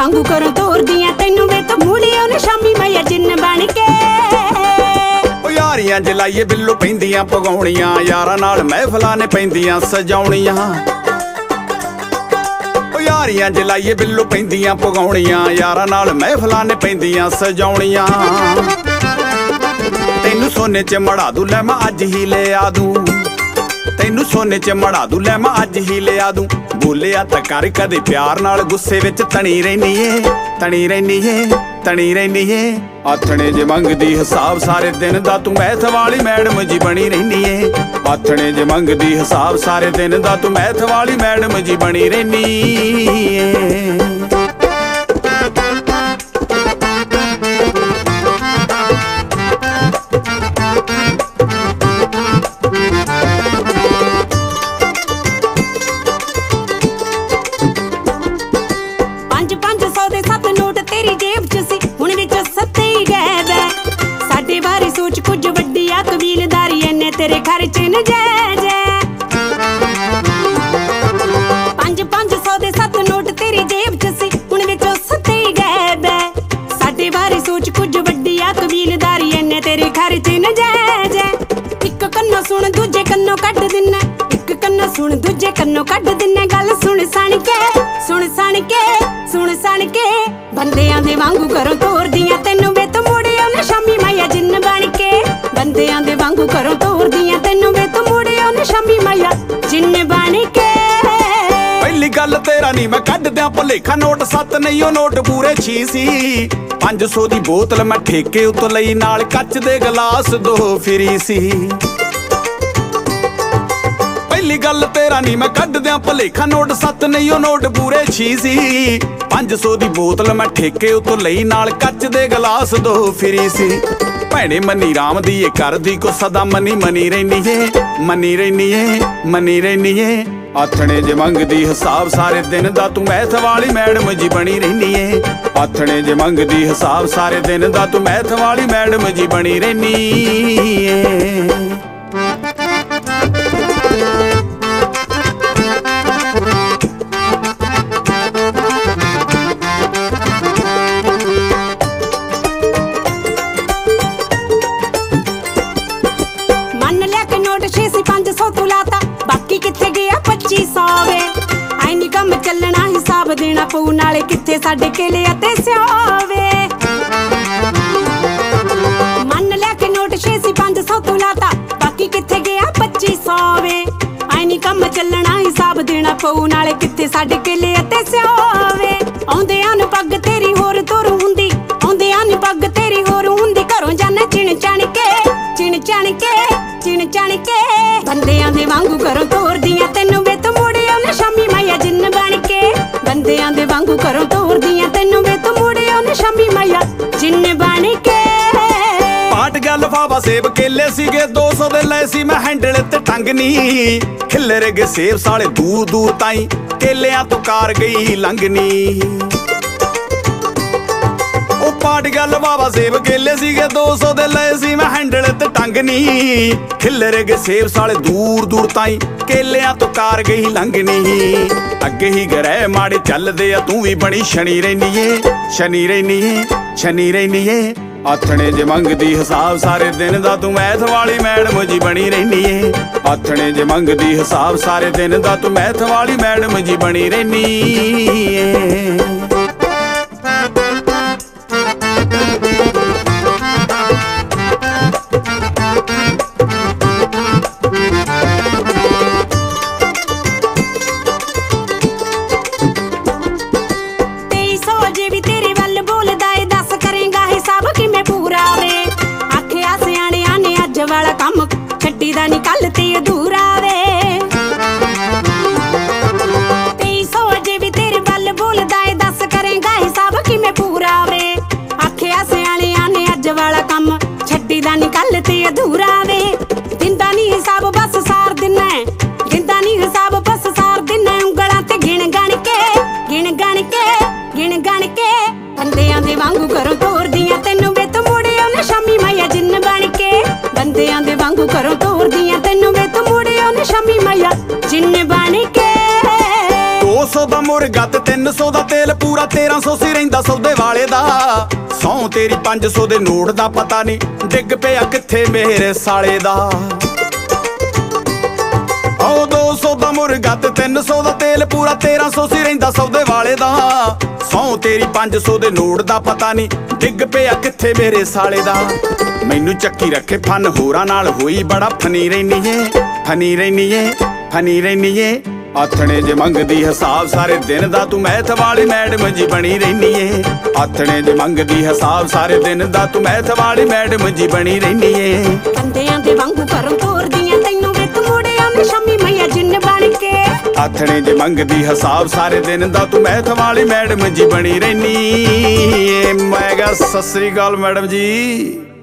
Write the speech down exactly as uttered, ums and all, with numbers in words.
वांगू करो तोरदियां तैनू वे तो मूड़ियों ने शामी मैया जिन्न बन के। यारियां जलाइए बिल्लू पैंदियां पगाउणियां यारां नाल महफिलां ने पैंदियां सजाउणियां। यारियां जलाइए बिल्लू पैंदियां पगाउणियां यारां नाल महफिलां ने पैंदियां सजाउणियां। तैनू सोने च मड़ा दूं लै मैं अज ही ले आ दूं, तैनू सोने च मड़ा दूं लै मैं अज ही ले आ दूं। बोलिया तां कर कदे प्यार नाल गुस्से विच तणी रैनी ए तणी रैनी ए तणी रैनी ए। आथणे जे मंगदी हिसाब सारे दिन दा तू मैथ वाली मैडम जी बनी रैनी ए। आथणे जे मंगदी हिसाब सारे दिन दा तू मैथ वाली मैडम जी बनी रैनी ए। सोच कुछ वड्डी आ कबीलदारी एने तेरे खर्च न जै जै। पंज पंज सौ दे सत्त नोट तेरी जेब च सी हुण विचों सत्ते ही गैब ऐ। साडे बारे सोच कुछ वड्डी आ कबीलदारी एने तेरे खर्च न जै जै। इक कन्नो सुन दूजे कन्नो कड्ड दिन्ना, इक कन्नो सुन दूजे कन्नो कड्ड दिन्ना। गल सुन सण के सुन सण के सुन सण के बंदियां दे वांगू घरों तोरदियां तैनू वे तो मुड़ियों ने शामी मैया जिन्न बन के। बंदियां दे वांगू घरों तोरदियां तैनू वे तो मुड़ियों ने शामी मैया जिन्न बन के। पहली गल तेरा नी मैं कड्ड दियां भुलेखा, नोट सत्त नहीं ओ नोट पूरे छी सी। पंज सौ दी बोतल मैं ठेके उतों लई नाल कच दे गलास दो फिरी सी। पहली गल तेरा नी मैं कड्ड दियां भुलेखा, नोट सत्त नहीं ओ नोट पूरे छी सी। पंज सौ दी बोतल मैं ठेके उतों लई नाल कच दे गलास दो फिरी सी। भैणे मनी राम दी ए करदी को सदा मनी मनी रैनी ए मनी रैनी ए मनी रैनी ए। आथणे जे मंगदी हिसाब सारे दिन दा तू मैथ वाली मैडम जी बनी रैनी ए। आथणे जे मंगदी हिसाब सारे दिन दा तू मैथ वाली मैडम जी बनी रैनी ए। बाकी किथे गया पच्ची सौ वे आई नी कम चलना हिसाब देना पऊ नाले किथे साडे केले अते स्यावे। मन लैके नोट छे सी पंज सौ तू लाता बाकी किथे गया पच्ची सौ वे आई नी कम चलना हिसाब देना पऊ नाले किथे साडे केले अते स्यावे। आउंदे आन पग तेरी होर तुर हुंदी, आउंदे आन पग तेरी होर हुंदी। घरों जाना चिण चण के चिण चण के चिण चण के। बंदियां दे वांगू घरों तोरदियां तैनू वे तो मुड़ियों ने शामी मैया जिन्न बन के। बंदियां दे वांगू घरों तोरदियां तैनू वे तो मुड़ियों ने शामी मैया जिन्न बन के। पाट गया लफाफा सेब केले सीगे दो सौ दे लए सी मैं हैंडल ते टंगनी। खिल्लर गए सेब साले दूर दूर ताई केलियां तो कार गई लंघनी। पाट गया लफाफा सेब केले सीगे दो सौ दे लए सी मैं हैंडल ते टंगनी। खिल्लर गए सेब साले दूर दूर ताई केलियां तो कार गई लंघनी। अगे ही गरे माड़े चलदे आ तू भी बनी शनी रैनी ए शनी रैनी ए शनी रैनी ए। आथणे जे मंगदी हिसाब सारे दिन दा तू मैथ वाली मैडम जी बनी रैनी ए। आथणे जे मंगदी हिसाब सारे दिन दा तू मैथ वाली मैडम जी बनी रैनी ए। वाला काम छड्डी दा नी कल ते अधूरा वे। तेई सौ अजे भी तेरे वल बोलदा ए दस करेगा हिसाब किवें पूरा वे। आखिया सियाणियां ने अज वाला काम छड्डी दा नी कल ते अधूरा वे। दिंदा नी हिसाब बस सार दिना है, दिंदा नी हिसाब बस सार दिना। उंगलां ते गिण गण के गिण गण के गिण गण के। बंदियां दे वांगू घरों तोरदियां तैनू वे तो मुड़ियों ने शामी मैया जिन्न बन के। बंदियां दे वांगू घरों तोरदियां तैनू वे तो मुड़ियों ने शामी मैया जिन्न बन के। दो सौ दा मुर्गा ते तीन सौ दा तेल पूरा ਪੂਰਾ ਤੇਰਾਂ ਸੌ ਸੀ ਰਹਿੰਦਾ ਸੌਦੇ ਵਾਲੇ ਦਾ। ਸੌ ਤੇਰੀ ਪੰਜ ਸੌ ਦੇ ਨੋਟ ਦਾ ਪਤਾ ਨਹੀਂ ਡਿੱਗ ਪਿਆ ਕਿੱਥੇ ਮੇਰੇ ਸਾਲੇ ਦਾ। ਉਹ ਦੋ ਸੌ ਦਾ ਮੁਰਗਾ ਤੇ ਤਿੰਨ ਸੌ ਦਾ ਤੇਲ, ਪੂਰਾ ਤੇਰਾਂ ਸੌ ਸੀ ਰਹਿੰਦਾ ਸੌਦੇ ਵਾਲੇ ਦਾ। ਸੌ ਤੇਰੀ ਪੰਜ ਸੌ ਦੇ ਨੋਟ ਦਾ ਪਤਾ ਨਹੀਂ ਡਿੱਗ ਪਿਆ ਕਿੱਥੇ ਮੇਰੇ ਸਾਲੇ ਦਾ। ਮੈਨੂੰ ਚੱਕੀ ਰੱਖੇ ਫਨ ਹੋਰਾਂ ਨਾਲ ਹੋਈ ਬੜਾ ਫਨੀ ਰਹਿਨੀ ਏ, ਫਨੀ ਰਹਿਨੀ ਏ, ਫਨੀ ਰਹਿਨੀ ਏ। ਆਥਣੇ ਜੇ ਮੰਗਦੀ ਹਿਸਾਬ ਸਾਰੇ ਦਿਨ ਦਾ, ਤੂੰ ਮੈਥ ਵਾਲੀ ਮੈਡਮ ਜੀ ਬਣੀ ਰਹਿਨੀ ਏ। ਆਥਣੇ ਜੇ ਮੰਗਦੀ ਹਿਸਾਬ ਸਾਰੇ ਦਿਨ ਦਾ, ਤੂੰ ਮੈਥ ਵਾਲੀ ਮੈਡਮ ਜੀ ਬਣੀ ਰਹਿਨੀ ਏ। ਬੰਦਿਆਂ ਦੇ ਵਾਂਗੂ ਕਰਮ ਤੋਰਦੀਆਂ ਤੈਨੂੰ ਵਿੱਚ ਮੁੜਿਆ ਮੈਂ ਸ਼ਮੀ ਮਈਆ ਜਿੰਨ ਬਣ ਕੇ। ਆਥਣੇ ਜੇ ਮੰਗਦੀ ਹਿਸਾਬ ਸਾਰੇ ਦਿਨ ਦਾ, ਤੂੰ ਮੈਥ ਵਾਲੀ ਮੈਡਮ ਜੀ ਬਣੀ ਰਹਿਨੀ ਏ। ਮੈਂ ਕਿਹਾ ਸਤਿ ਸ੍ਰੀ ਅਕਾਲ ਮੈਡਮ ਜੀ।